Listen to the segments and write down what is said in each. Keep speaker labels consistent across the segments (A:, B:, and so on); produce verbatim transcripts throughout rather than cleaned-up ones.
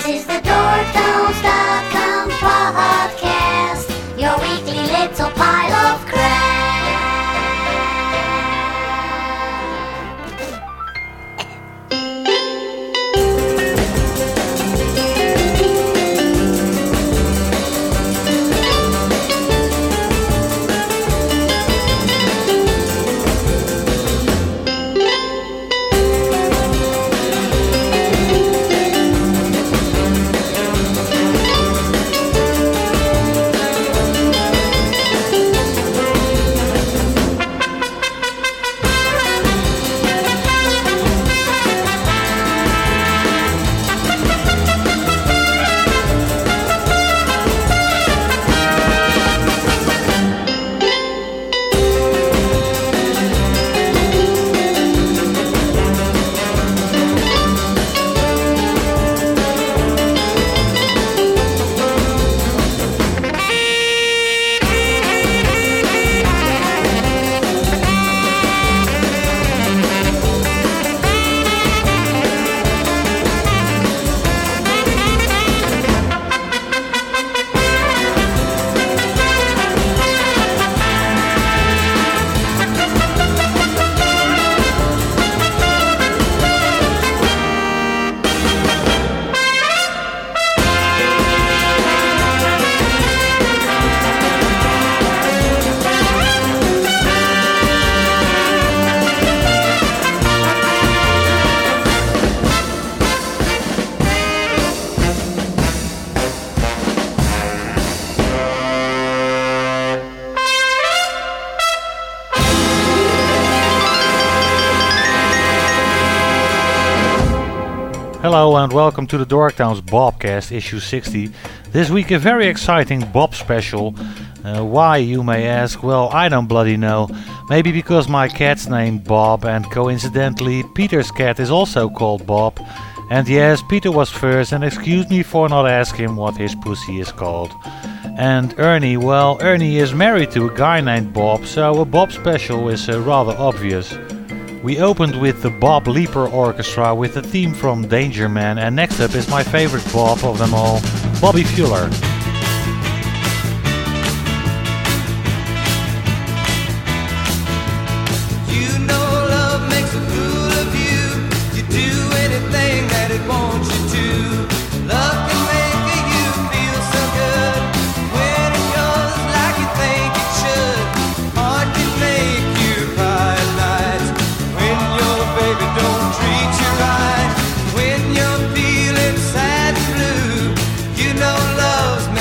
A: This is the dork tones dot com podcast, your weekly little pile of crap.
B: Hello and welcome to the Dorktowns Bobcast issue sixty. This week a very exciting Bob special. Uh, why, you may ask? Well, I don't bloody know. Maybe because my cat's named Bob, and coincidentally Peter's cat is also called Bob. And yes, Peter was first, and excuse me for not asking him what his pussy is called. And Ernie, well, Ernie is married to a guy named Bob, so a Bob special is uh, rather obvious. We opened with the Bob Leaper Orchestra with a theme from Danger Man, and next up is my favorite Bob of them all, Bobby Fuller.
C: You know love makes a fool of you. You do anything that it wants you to. Love can make you feel so good when it goes like you think it should. Heart can make you cry at night when your baby don't treat you right. When you're feeling sad and blue, you know love's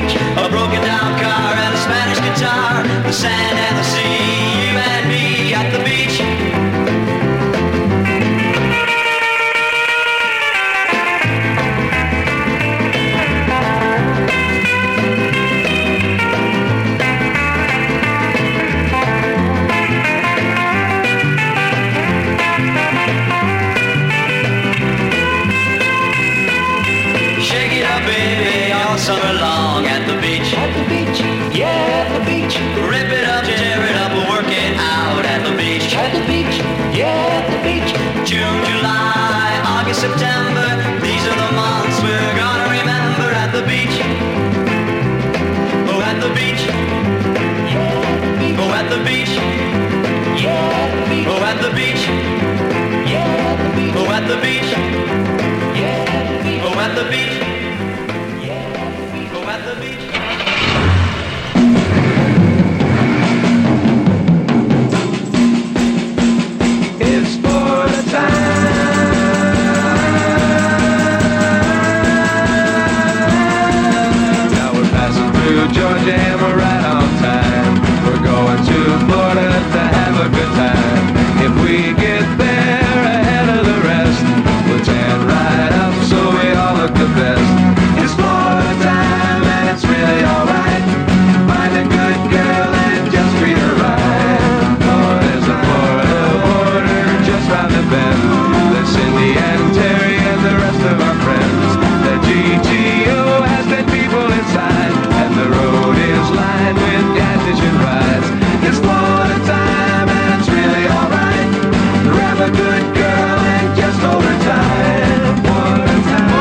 C: beach, a broken down car and a Spanish guitar, the sand and the sea, you and me at the beach. Summer long at the beach. At the beach, yeah, at the beach. Rip it up, tear it up, work it out at the beach. At the beach, yeah, at the beach. June, July, August, September. These are the months we're gonna remember at the beach. Oh, at the beach. Yeah, oh, at the beach. Yeah, at the beach. Oh, at the beach. Yeah, at the beach. Oh, at the beach. Yeah, at the beach. Oh, at the beach. At the beach. It's for the time. Now we're passing through Georgia and we're right on time. We're going to Florida to have a good time. If we get there ahead of the rest, we'll tan right up so we all look the best. It's Florida time. It's really alright. Find a good girl and just treat her right. Oh, there's a Florida border just round the bend. There's Cindy and Terry and the rest of our friends. The G T O has ten people inside, and the road is lined with gas station rides. It's Florida time and it's really alright. Grab a good girl and just hold her tight. Florida time.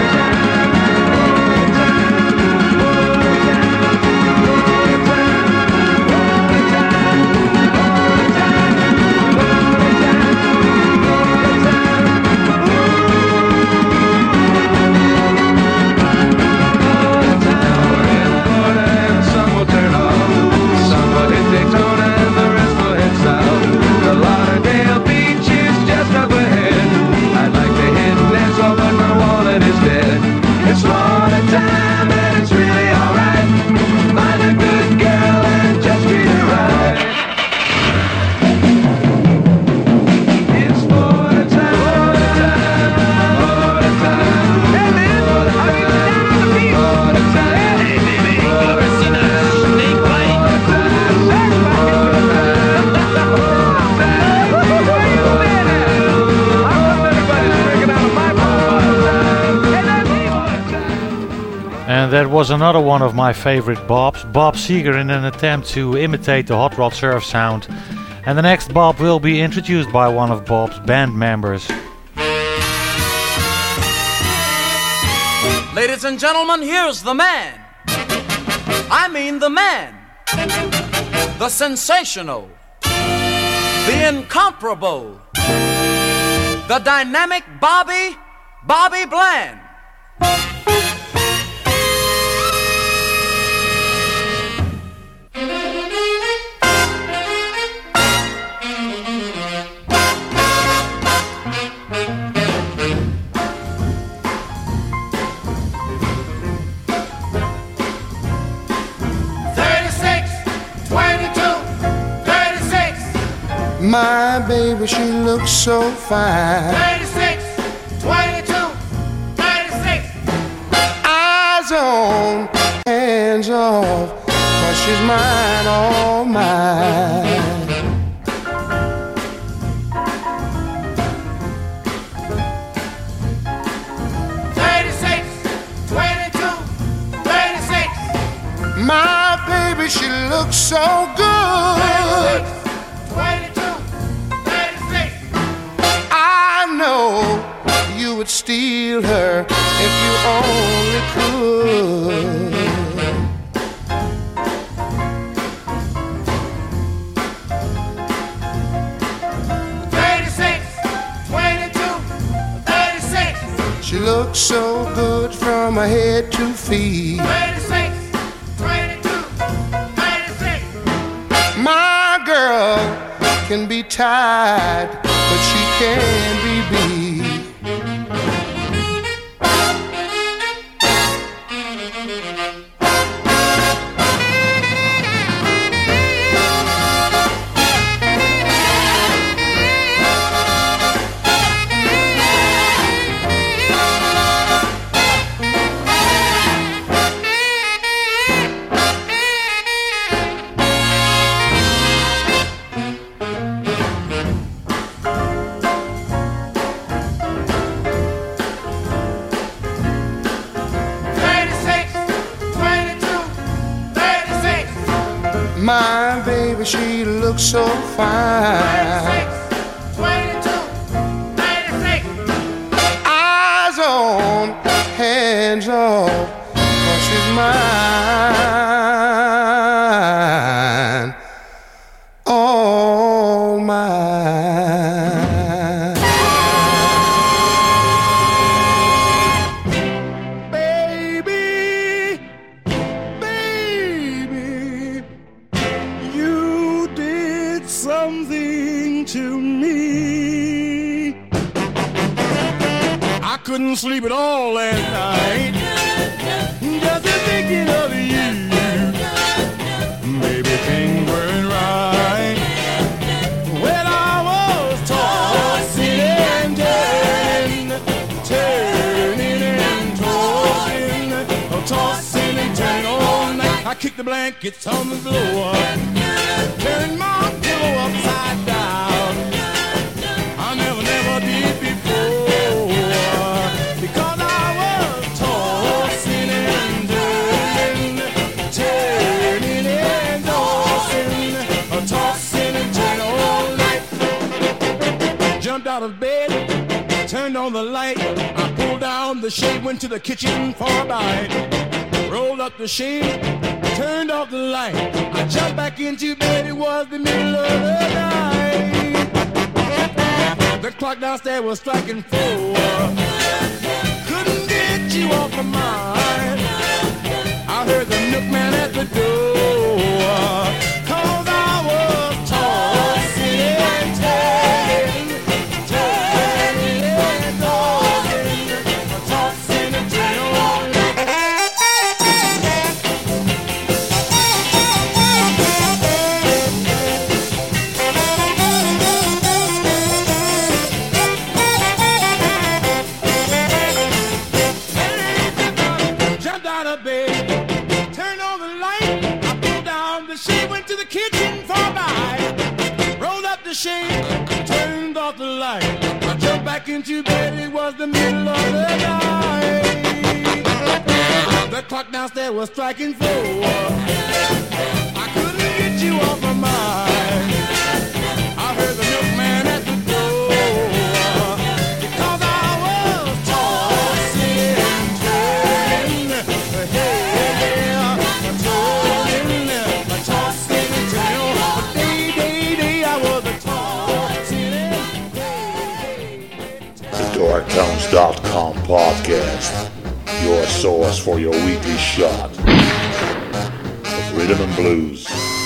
C: It's Florida time and it's really alright. Find a good girl and just treat her right. It's Florida time, Florida time, Florida time. Hey man, are you down on the beach? Florida time. Hey baby, you ever seen a snake bite? Florida time, Florida time. Where you been at? I hope everybody's drinking out of my bottle. Hey man.
B: And that was another one of my favorite bops, Bob Seger, in an attempt to imitate the Hot Rod Surf sound. And the next bop will be introduced by one of Bob's band members.
D: Ladies and gentlemen, here's the man. I mean the man. The sensational. The incomparable. The dynamic Bobby, Bobby Bland.
E: My baby, she looks so fine.
F: thirty-six, twenty-two, thirty-six.
E: Eyes on, hands off, 'cause she's mine, all mine.
F: thirty-six, twenty-two, thirty-six.
E: My baby, she looks so good.
F: thirty-six, twenty-two.
E: I know you would steal her if you only could.
F: thirty-six, twenty-two, thirty-six.
E: She looks so good from her head to feet.
F: thirty-six, twenty-two, thirty-six.
E: My girl can be tied, but she can be beat. My baby, she looks so fine.
F: twenty-two, thirty-six.
E: Eyes on, hands off, 'cause she's mine. All mine. Baby, baby, you did something to me. I couldn't sleep at all last night, just thinking of you. Maybe things weren't right when I was tossing and turning, turning and tossing, tossing and turning all night. I kicked the blankets on the floor, turned my pillow upside down. I never, never did before, because I was tossing and turning, turning and tossing, tossing and turning all night. Jumped out of bed, turned on the light. I pulled down the shade, went to the kitchen for a bite. Rolled up the shade, turned off the light. I jumped back into bed, it was the middle of the night. The clock downstairs was striking four. Couldn't get you off my mind. I heard the milkman at the door, 'cause I was tossing and turning, turning and tossing, tossing and turning all night. Jumped out of bed, turned on the light. I pulled down the shade, went to the kitchen for a bite. Rolled up the shade, turned off the light. I jumped back into bed, it was the middle of the night. The clock downstairs was striking four. I couldn't get you off my mind. I heard the milkman at the door, because I was tossing and turning, yeah, turning, tossing and turning. Day, day, day, I was a tossing and
G: The Dark Tones dot com podcast, your source for your weekly shot of rhythm and blues.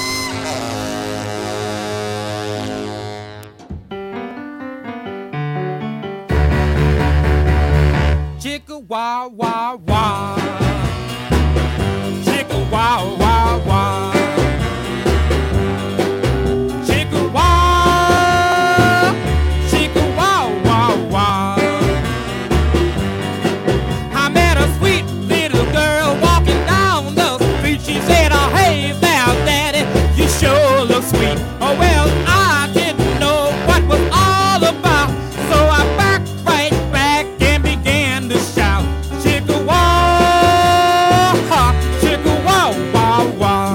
H: Chicka wow wow wow. Chicka wow wow wow. Chicka wow. Chicka wow wow wow. I met a sweet little girl walking down the street. She said, "Oh hey there, daddy, you sure look sweet." Oh well, I didn't know what was all about, so I backed right back and began to shout, "Chicka wow, chicka wow wow wow."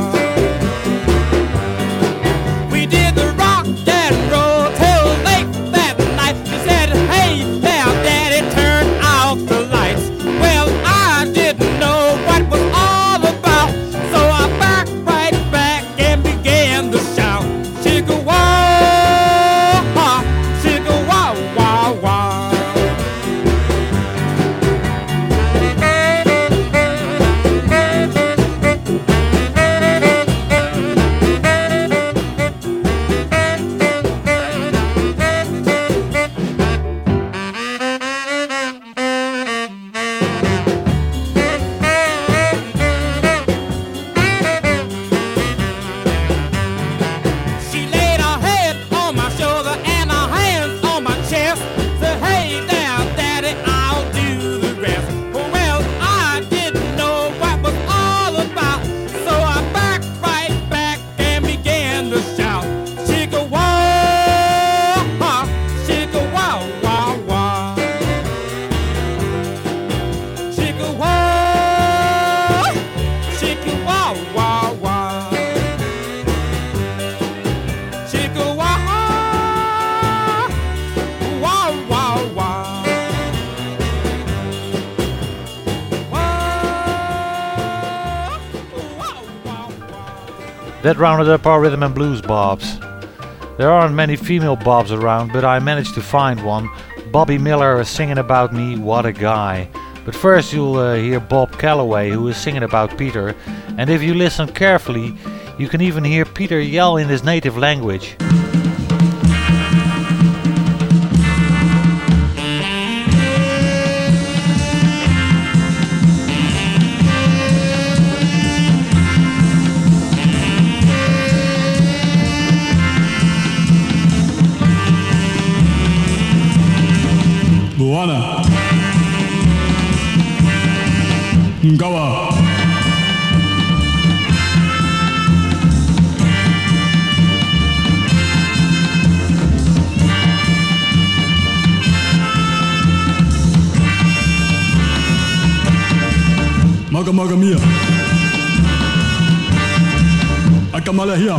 H: We did the rock and roll till late that night. She said, "Hey there, daddy, turn out the lights." Well, I didn't know what was all about, so I backed right back and began to shout, "Chicka wow, chicka wow wow wow." She laid her head on my shoulder and her hands on my chest. Said, "Hey there, daddy, I'll do the rest." Well, I didn't know what was all about, so I backed right back and began to shout, "Chicka wow, chicka wow wow wow." Chicka wow, chicka wow wow wow.
B: That rounded up our rhythm and blues bobs. There aren't many female bobs around, but I managed to find one. Bobby Miller singing about me, what a guy. But first you'll uh, hear Bob Calloway, who is singing about Peter. And if you listen carefully, you can even hear Peter yell in his native language.
E: Buana Ngawa Maga maga mia Akamala here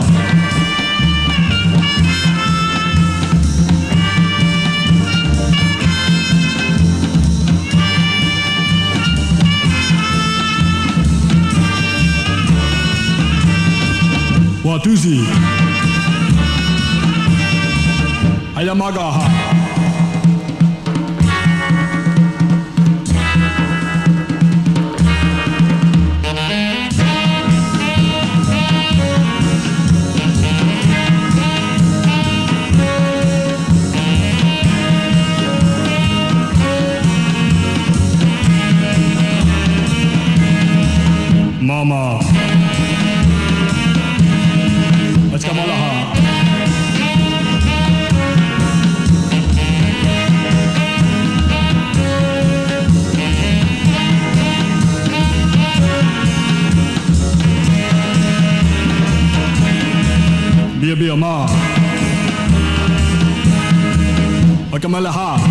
E: Watuzi Ayamagaha Mama Kamalaha Bia bia ma Kamalaha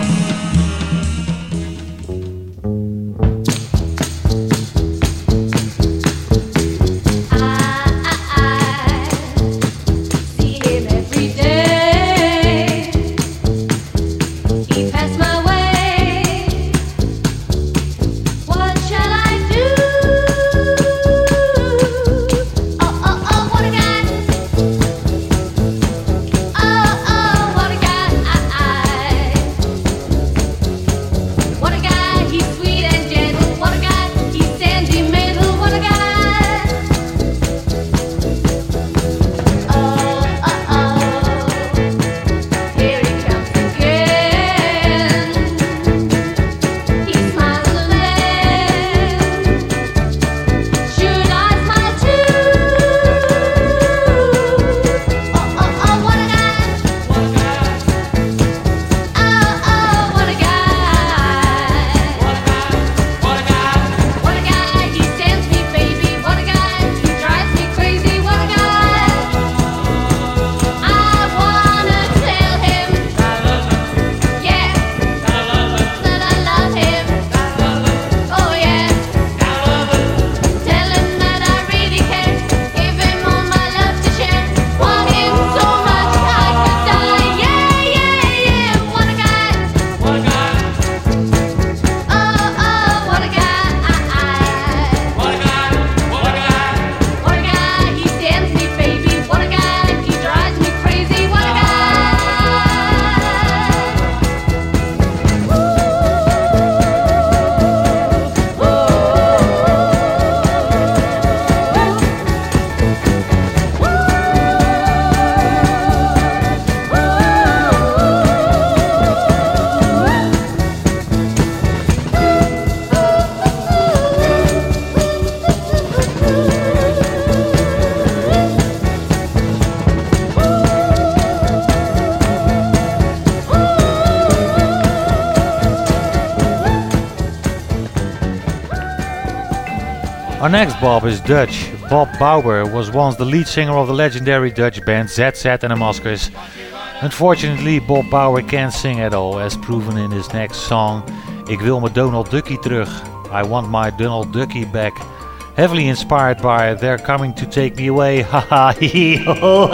B: Our next Bob is Dutch. Bob Bauer was once the lead singer of the legendary Dutch band Z Z and the Maskers. Unfortunately, Bob Bauer can't sing at all, as proven in his next song, Ik wil mijn Donald Duckie terug. I want my Donald Duckie back. Heavily inspired by They're Coming to Take Me Away, haha, hee ho,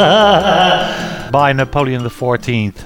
B: by Napoleon the fourteenth.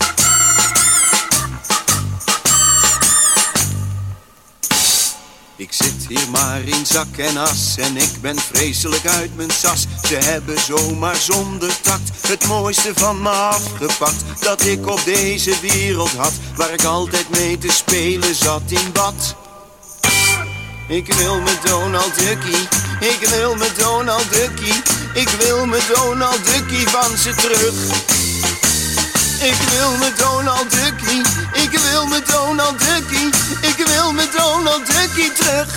I: Ik zit hier maar in zak en as en ik ben vreselijk uit mijn sas. Ze hebben zomaar zonder tact het mooiste van me afgepakt dat ik op deze wereld had, waar ik altijd mee te spelen zat in bad. Ik wil me Donald Duckie, ik wil me Donald Duckie, ik wil me Donald Duckie van ze terug. Ik wil me Donald Duckie, ik wil me Donald Duckie, ik wil me Donald Duckie terug.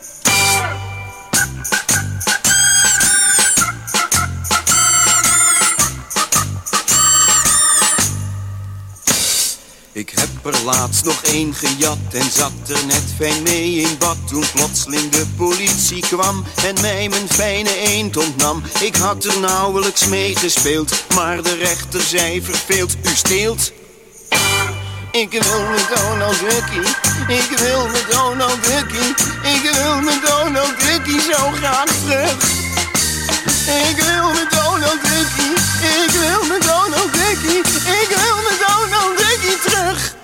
I: Ik heb er laatst nog één gejat en zat er net fijn mee in bad, toen plotseling de politie kwam en mij mijn fijne eend ontnam. Ik had er nauwelijks mee gespeeld, maar de rechter zei verveeld, u steelt. Ik wil me Donald Duckie, ik wil me Donald Duckie, ik wil me Donald Duckie zo graag terug. Ik wil me Donald Duckie, ik wil me Donald Duckie, ik wil me Donald Duckie terug.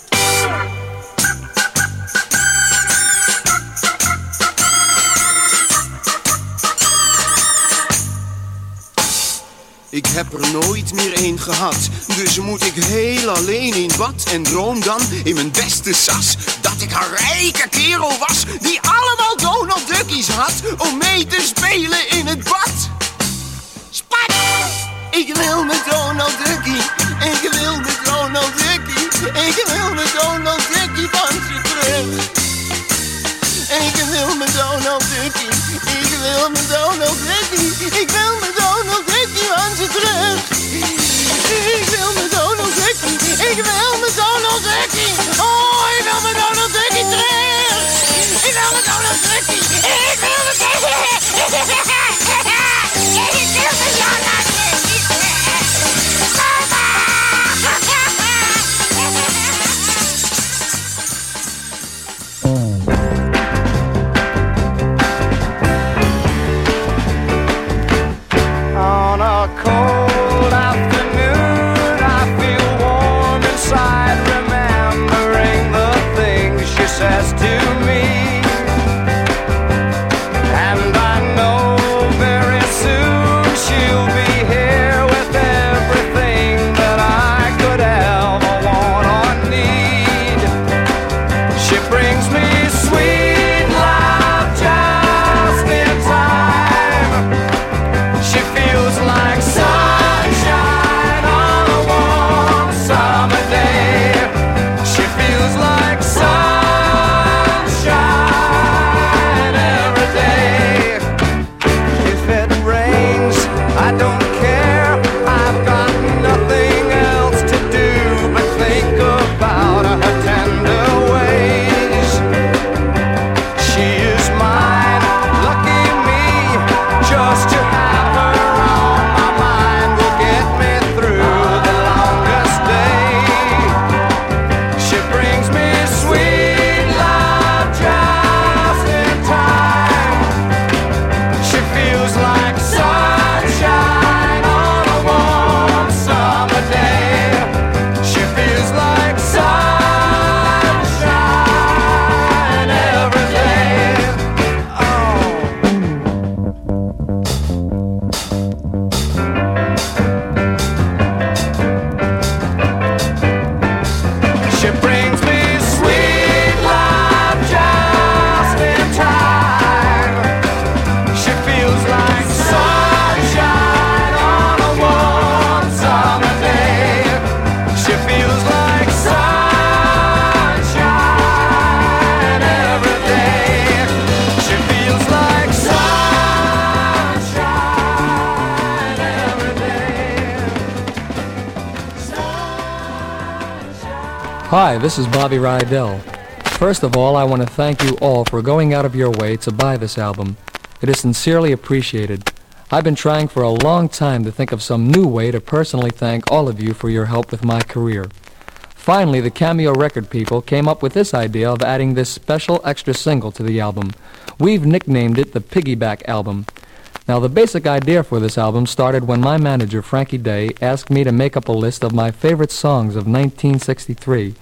I: Ik heb er nooit meer één gehad, dus moet ik heel alleen in bad en droom dan in mijn beste sas dat ik een rijke kerel was die allemaal Donald Duckies had om mee te spelen in het bad. Spat! Ik wil met Donald Duckie, ik wil met Donald Duckie, ik wil met Donald Duckie van ze terug. Ik wil met Donald Duckie, ik wil met Donald Duckie, ik wil met Donald Duckie van ze terug. Ik wil met Donald Duckie, ik wil met Donald Duckie, oh ik wil met Donald Duckie terug. Ik wil met Donald Duckie, ik wil met Donald Duckie, ik wil met Donald Duckie.
C: On a cold afternoon, I feel warm inside, remembering the things she says to me. And I know very soon she'll be here with everything that I could ever want or need. She brings me sweet love just in time. She feels like sunshine on a warm summer day. She feels like sunshine every day. If it rains, I don't care. I've got nothing else to do but think about her tender ways. She is mine, lucky me, just to have her on my mind will get me through the longest day. She brings me sweet love just in time. She feels like sunshine on a warm summer day. She feels like sunshine every day. Oh. She brings me sweet love just in time. She feels like sunshine on a warm summer day. She feels like sunshine every day. She feels like sunshine every day.
J: Hi, this is Bobby Rydell. First of all, I want to thank you all for going out of your way to buy this album. It is sincerely appreciated. I've been trying for a long time to think of some new way to personally thank all of you for your help with my career. Finally, the Cameo record people came up with this idea of adding this special extra single to the album. We've nicknamed it the Piggyback Album. Now, the basic idea for this album started when my manager, Frankie Day, asked me to make up a list of my favorite songs of nineteen sixty-three.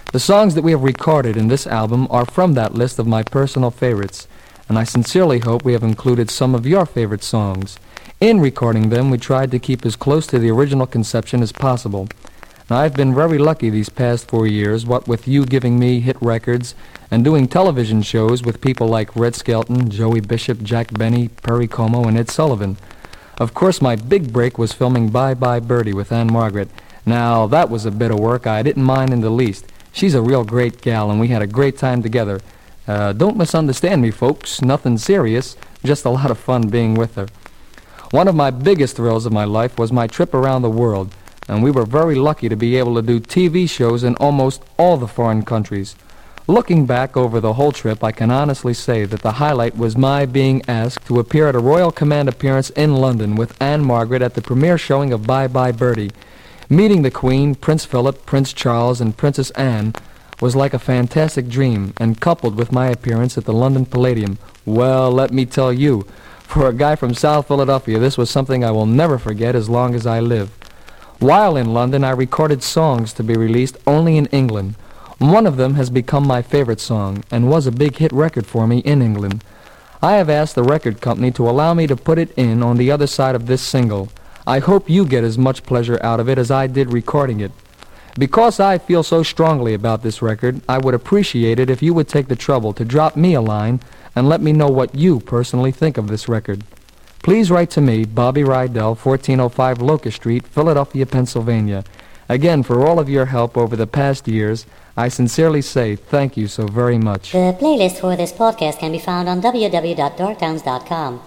J: The songs that we have recorded in this album are from that list of my personal favorites, and I sincerely hope we have included some of your favorite songs. In recording them, we tried to keep as close to the original conception as possible. Now, I've been very lucky these past four years, what with you giving me hit records and doing television shows with people like Red Skelton, Joey Bishop, Jack Benny, Perry Como, and Ed Sullivan. Of course, my big break was filming Bye Bye Birdie with Anne Margaret. Now, that was a bit of work I didn't mind in the least. She's a real great gal, and we had a great time together. Uh, don't misunderstand me, folks. Nothing serious. Just a lot of fun being with her. One of my biggest thrills of my life was my trip around the world, and we were very lucky to be able to do T V shows in almost all the foreign countries. Looking back over the whole trip, I can honestly say that the highlight was my being asked to appear at a Royal Command appearance in London with Anne Margaret at the premiere showing of Bye Bye Birdie. Meeting the Queen, Prince Philip, Prince Charles, and Princess Anne was like a fantastic dream, and coupled with my appearance at the London Palladium, well, let me tell you, for a guy from South Philadelphia, this was something I will never forget as long as I live. While in London, I recorded songs to be released only in England. One of them has become my favorite song, and was a big hit record for me in England. I have asked the record company to allow me to put it in on the other side of this single. I hope you get as much pleasure out of it as I did recording it. Because I feel so strongly about this record, I would appreciate it if you would take the trouble to drop me a line and let me know what you personally think of this record. Please write to me, Bobby Rydell, fourteen oh five Locust Street, Philadelphia, Pennsylvania. Again, for all of your help over the past years, I sincerely say thank you so very much.
A: The playlist for this podcast can be found on w w w dot dark towns dot com.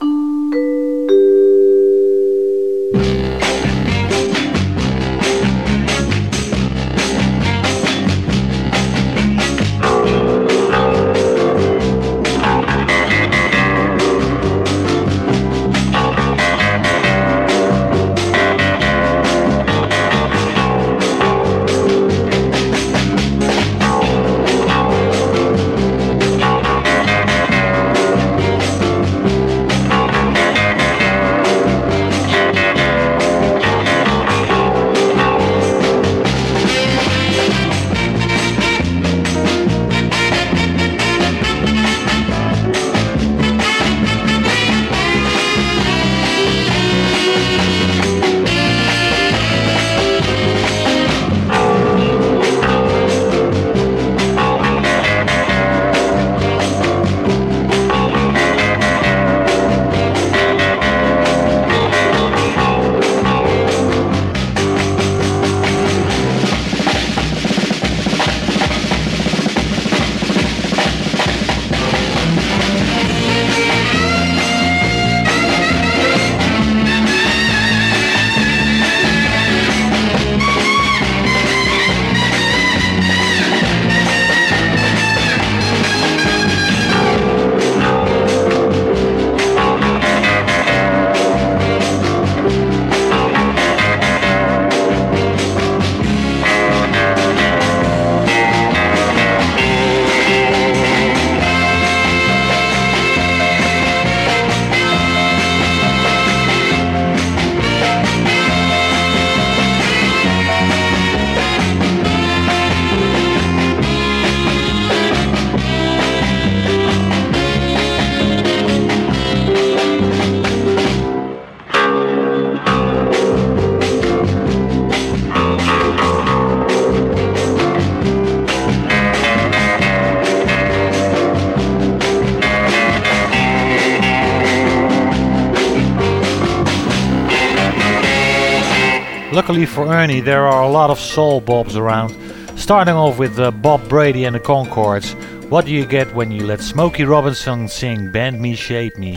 B: Luckily for Ernie, there are a lot of soul bobs around. Starting off with uh, Bob Brady and the Concords. What do you get when you let Smokey Robinson sing Bend Me, Shape Me?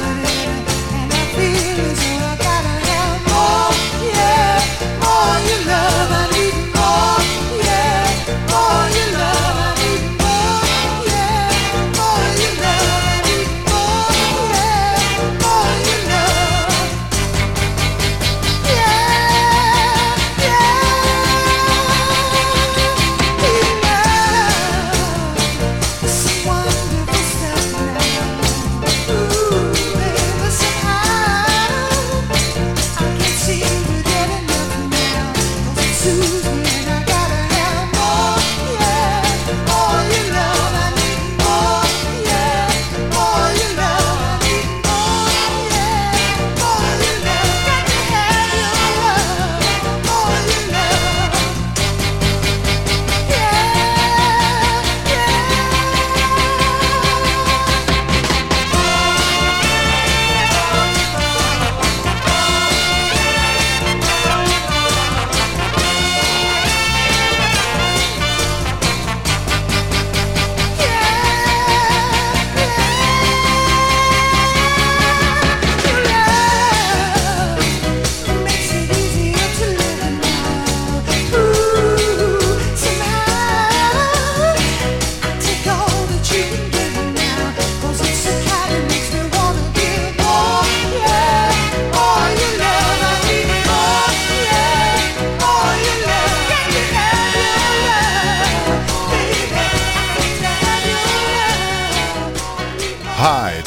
C: You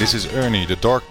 K: This is Ernie, the Dark.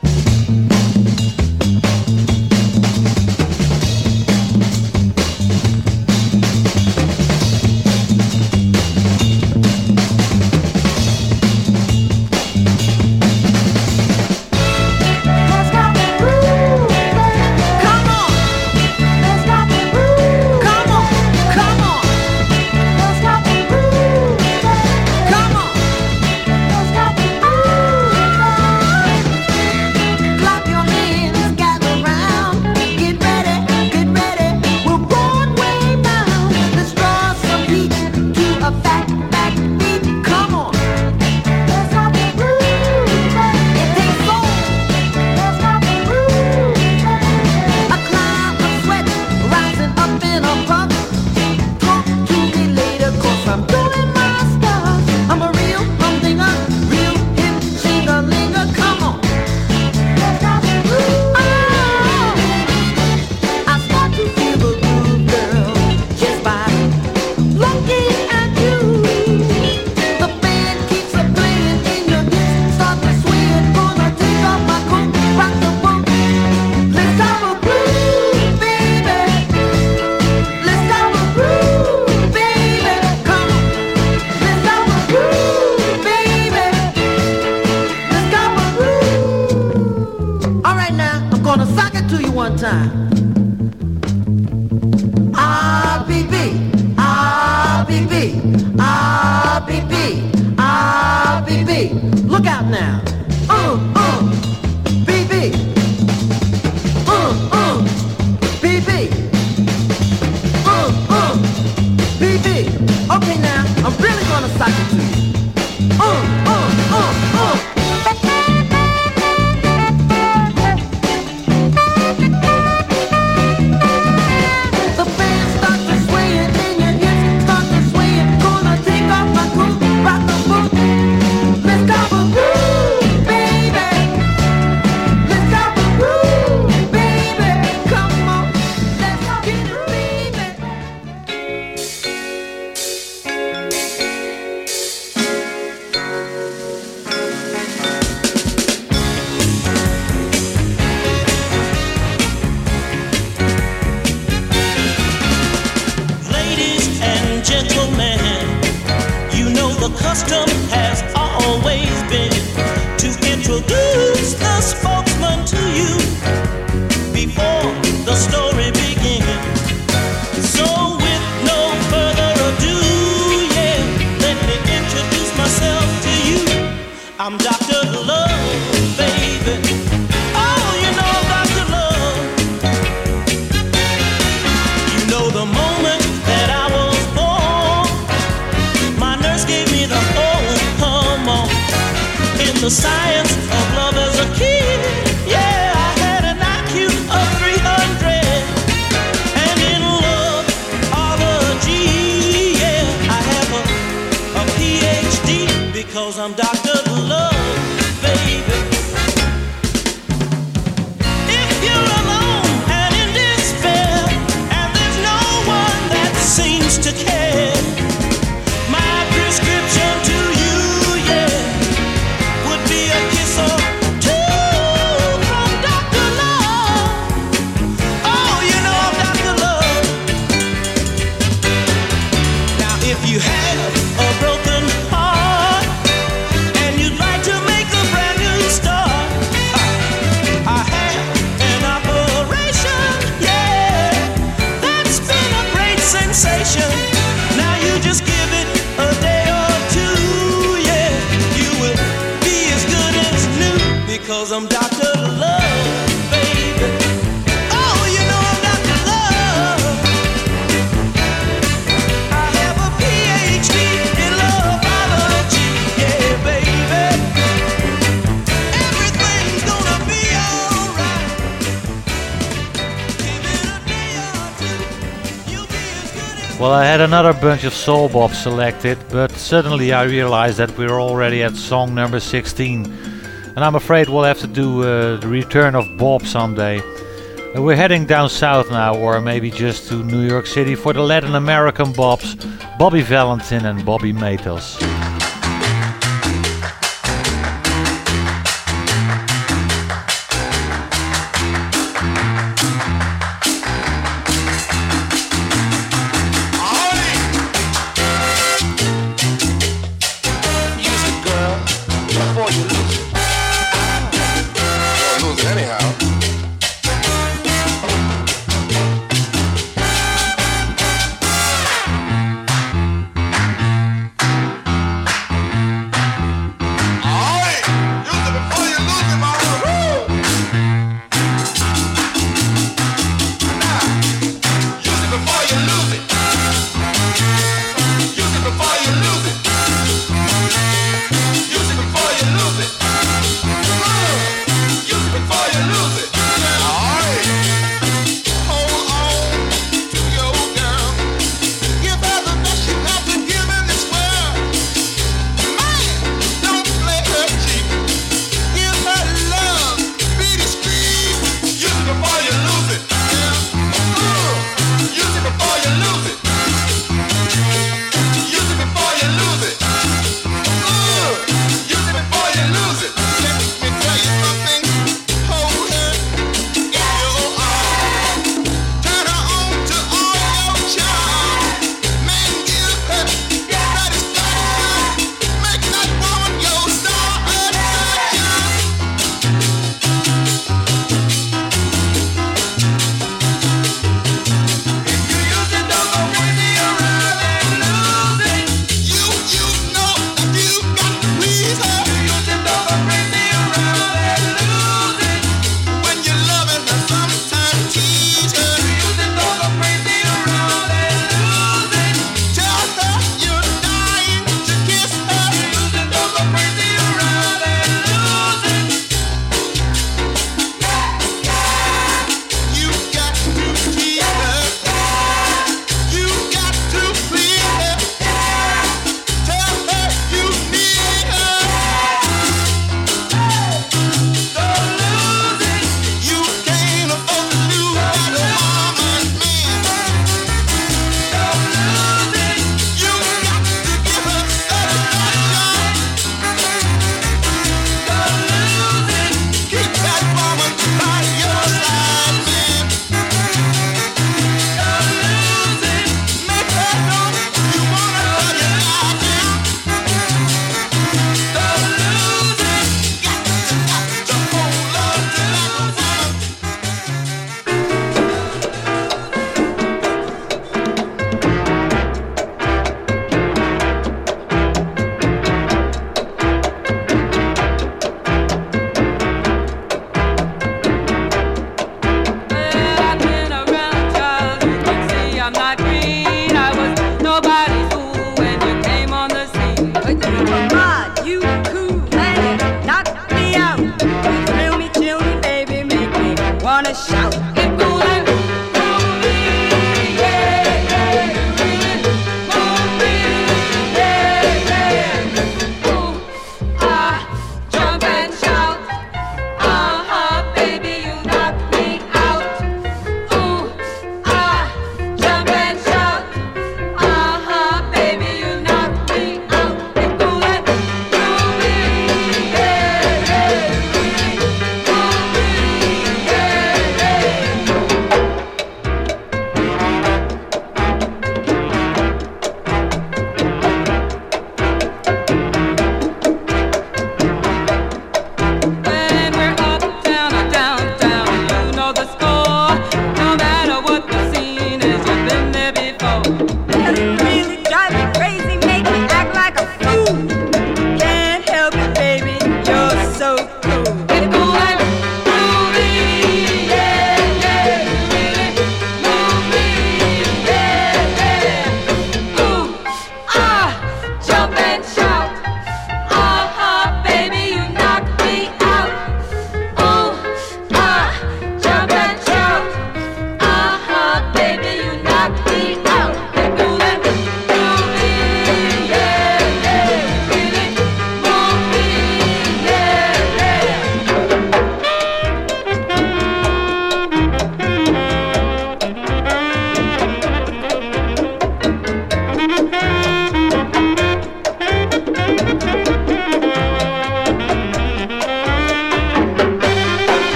B: Well, I had another bunch of soul bop selected, but suddenly I realized that we're already at song number sixteen. And I'm afraid we'll have to do uh, the return of Bob someday. Uh, we're heading down south now, or maybe just to New York City for the Latin American Bobs, Bobby Valentin and Bobby Matos.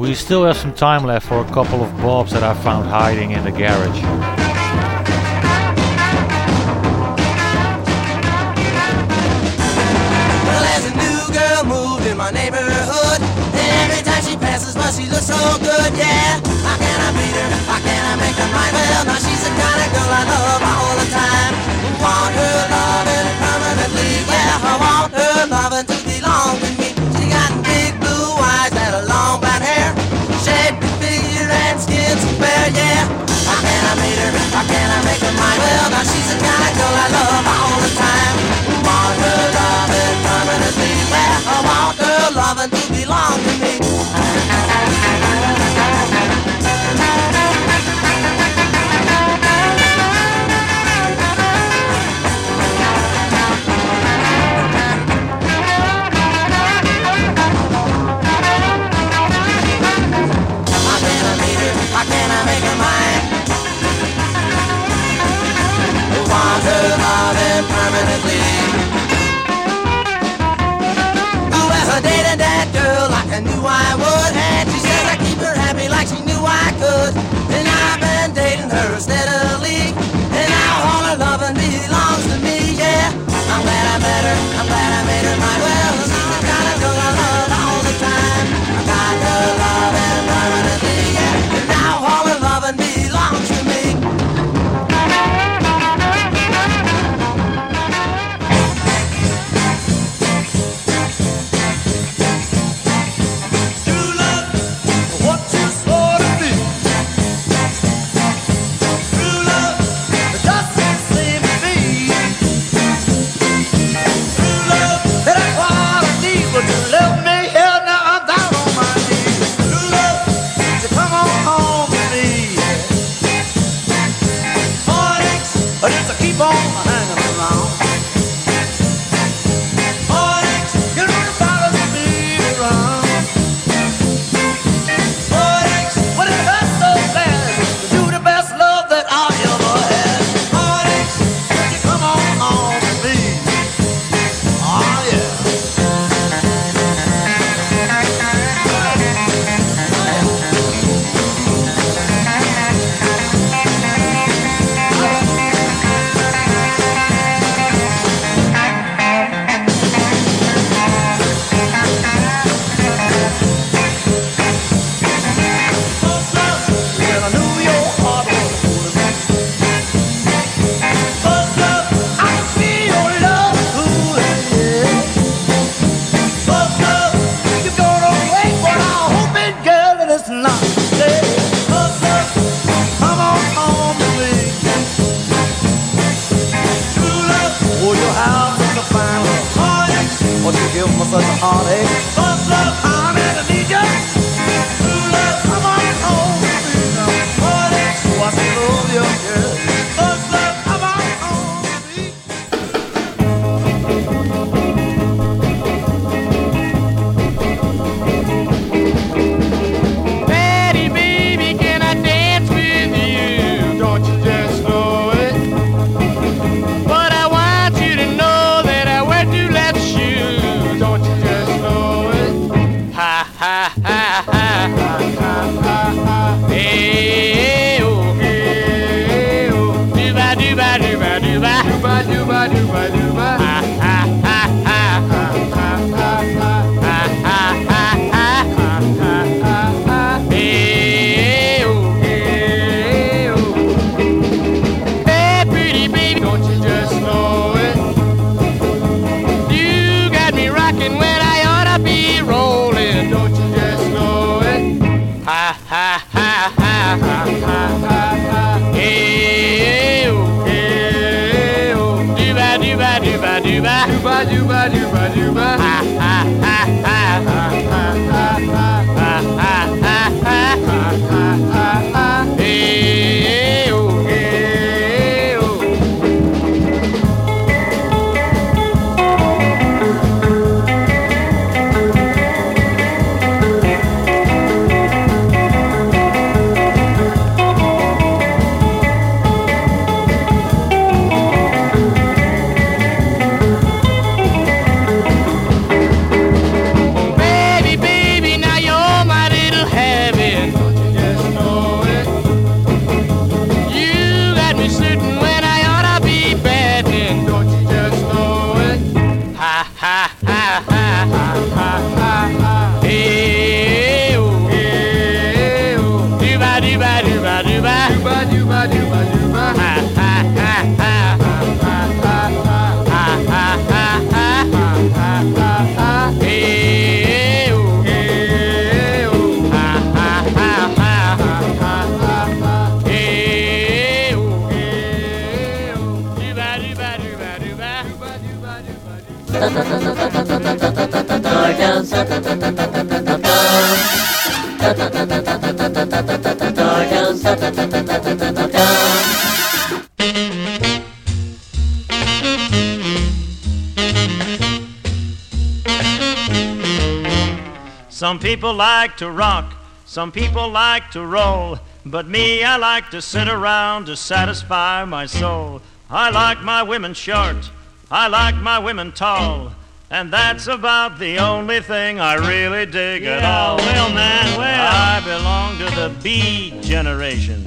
B: We still have some time left for a couple of bobs that I found hiding in the garage.
C: Well, there's a new girl moved in my neighborhood, and every time she passes by, she looks so good, yeah. How can I beat her? How can I make her mine? Well, now she's the kind of girl I love all the time. Want her loving permanently, yeah. I want her loving to belong to me. She got big blue eyes and a long black hair, shaped figure and skin so fair, yeah. How can I meet her? How can I make her mine? Well, now she's the kind of girl I love all the time. Want her loving permanently, yeah. I want her loving to belong to me. Permanently. Ooh, as I dated that girl like I knew I would, and she said I keep her happy like she knew I could. And I've been dating her steadily, and now all her loving belongs to me, yeah. I'm glad I met her, I'm glad I made her mine. Well, this is the kind of girl I love all the time. I got her loving permanently, yeah. And now all her loving belongs to me.
H: When I ought to be rolling, don't you just know it?
K: Some people like to rock, some people like to roll, but me, I like to sit around to satisfy my soul. I like my women short, I like my women tall, and that's about the only thing I really dig at all.
L: Well, man, well.
K: I belong to the B generation.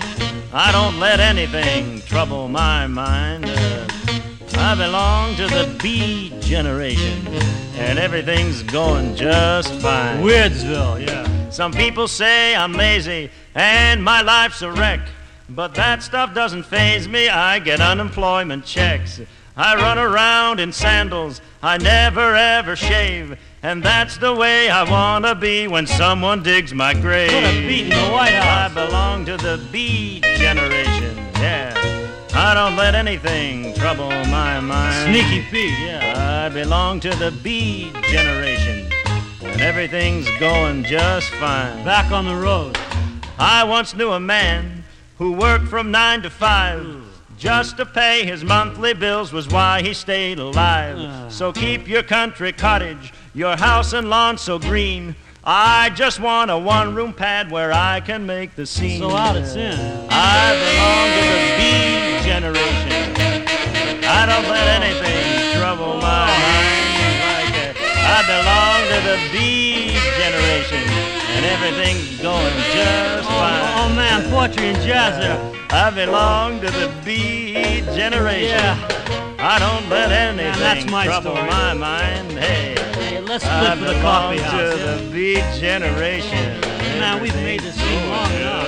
K: I don't let anything trouble my mind. Uh, I belong to the B generation, and everything's going just fine.
L: Weirdsville, yeah.
K: Some people say I'm lazy and my life's a wreck, but that stuff doesn't faze me. I get unemployment checks. I run around in sandals, I never ever shave, and that's the way I wanna be when someone digs my grave.
L: Put a beat in the White House.
K: I belong to the B generation, yeah. I don't let anything trouble my mind.
L: Sneaky Pete, yeah.
K: I belong to the B generation, and everything's going just fine.
L: Back on the road.
K: I once knew a man who worked from nine to five. Just to pay his monthly bills was why he stayed alive.
L: Uh.
K: So keep your country cottage, your house and lawn so green. I just want a one-room pad where I can make the scene.
L: So out it's in.
K: I belong to the B generation. I don't let anything trouble my mind like that. I belong to the B generation, and everything's going just
L: Oh,
K: fine.
L: oh man, poetry and jazz there.
K: I belong to the B generation.
L: Yeah.
K: I don't let anything
L: that's my
K: trouble
L: story.
K: my mind. Hey,
L: Hey, let's
K: I
L: split for the
K: belong
L: coffee
K: to
L: house.
K: the
L: Yeah.
K: B generation.
L: Man, we've made this scene long enough.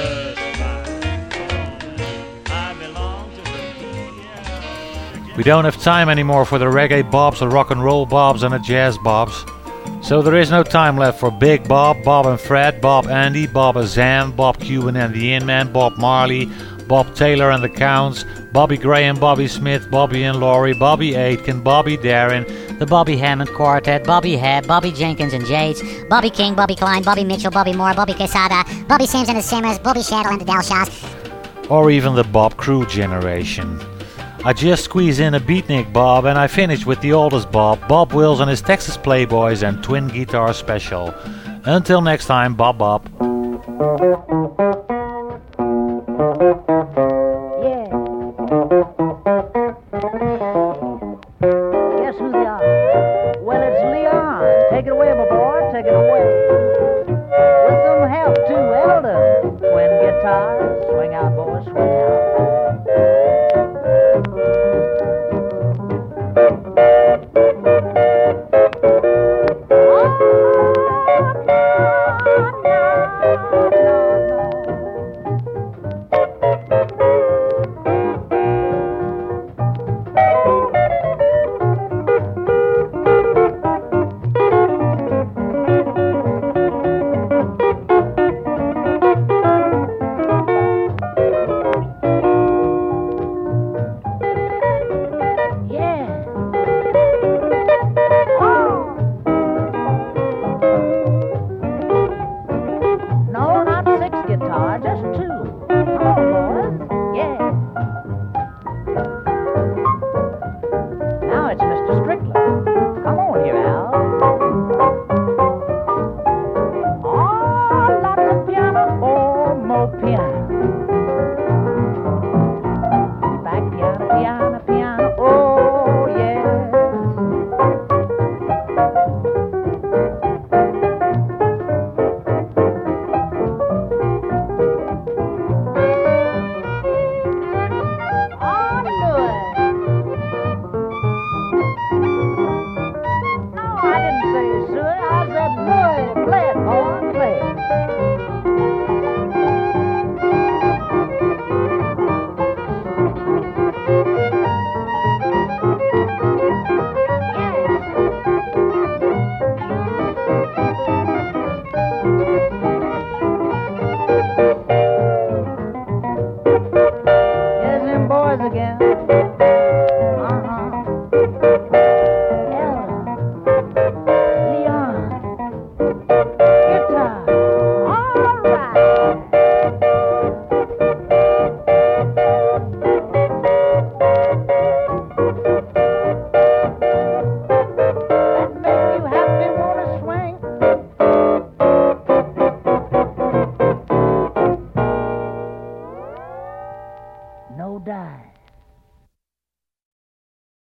K: I belong to the B.
B: We don't have time anymore for the reggae bobs, the rock and roll bobs and the jazz bobs. So there is no time left for Big Bob, Bob and Fred, Bob Andy, Bob Azam, Bob Cuban and the In-Man, Bob Marley, Bob Taylor and the Counts, Bobby Graham, Bobby Smith, Bobby and Laurie, Bobby Aitken, Bobby Darin,
M: the Bobby Hammond Quartet, Bobby Hebb, Bobby Jenkins and Yates,
A: Bobby King, Bobby Klein, Bobby Mitchell, Bobby Moore, Bobby Quesada, Bobby Sims and the Simmers, Bobby Shadow and the Delshaws,
B: or even the Bob Crew generation. I just squeeze in a beatnik Bob and I finish with the oldest Bob, Bob Wills and his Texas Playboys and Twin Guitar Special. Until next time, Bob Bob.